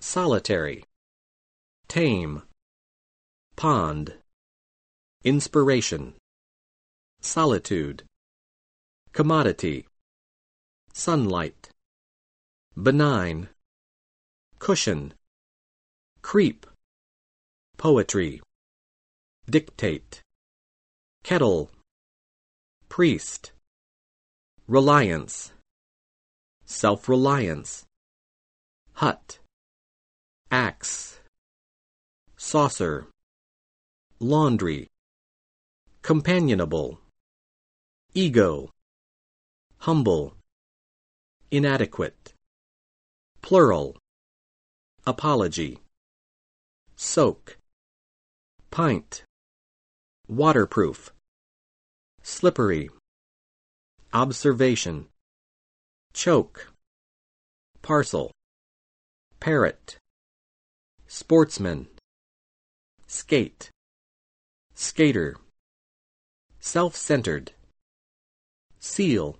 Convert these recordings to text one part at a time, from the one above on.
solitary, tame, pond, inspiration, solitude, commodity, sunlight, benign, cushion, creep, poetry, dictate, kettle, priest, reliance, self-reliance, hut, axe, saucer, laundry, companionable, ego, humble, inadequate, plural, apology, soak, pint, waterproof, slippery, observation, choke, parcel, parrot, sportsman, skate, skater, self-centered, seal,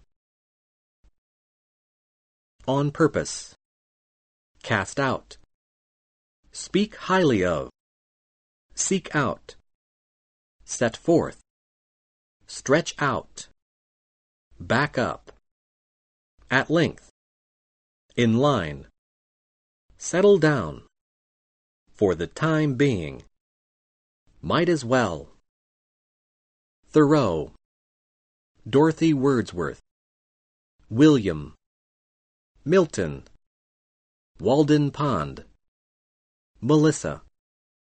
on purpose, cast out, speak highly of, seek out, set forth, stretch out, back up, at length, in line, settle down, for the time being, might as well, Thoreau, Dorothy Wordsworth, William, Milton, Walden Pond, Melissa.